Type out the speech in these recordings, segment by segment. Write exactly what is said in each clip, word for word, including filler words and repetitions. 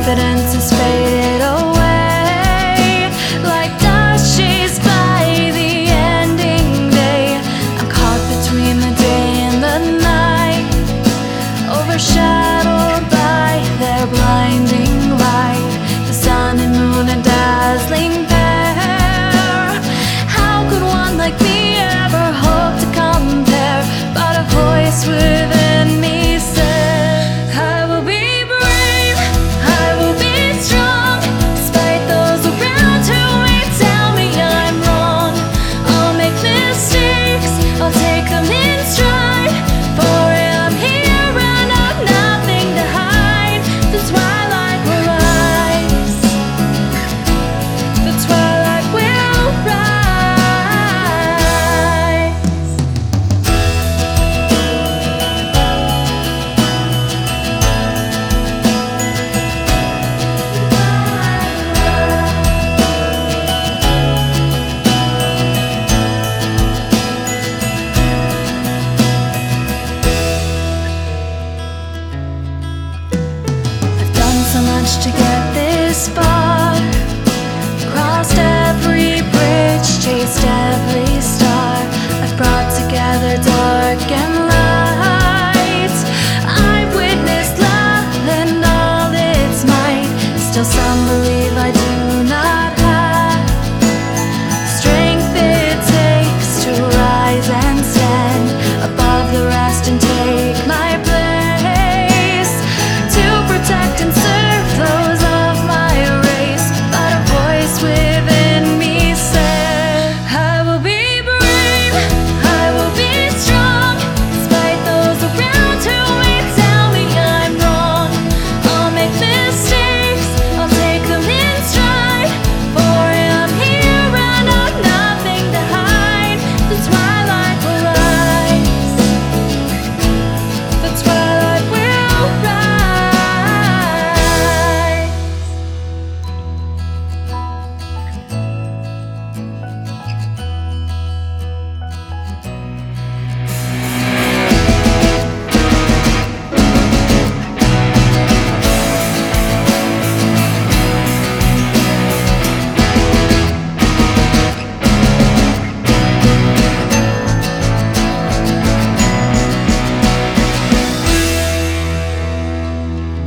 confidence is faded away. Like dust chased by the ending day, I'm caught between the day and the night, overshadowed by their blinding light. The sun and moon, a dazzling pair. How could one like me ever hope to compare? But a voice within me said, I will be brave, I will be strong, despite those around who may tell me I'm wrong. I'll make mistakes, I'll take them in stride, for I'm here and I've nothing to hide. The twilight will rise, the twilight will rise. I've done so much to get this far, crossed every bridge, chased every star. I've brought together dark and light. I've witnessed love and all its might. Still some believe I do not have strength it takes to rise and stand above the rest and take my place, to protect and serve those of my race. But a voice within me said, I will be brave, I will be strong, despite those around who may tell me I'm wrong. I'll make mistakes, I'll take them in stride, for I'm here and I've nothing to hide. The twilight will rise, the twilight will rise.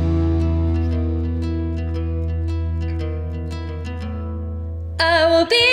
I will be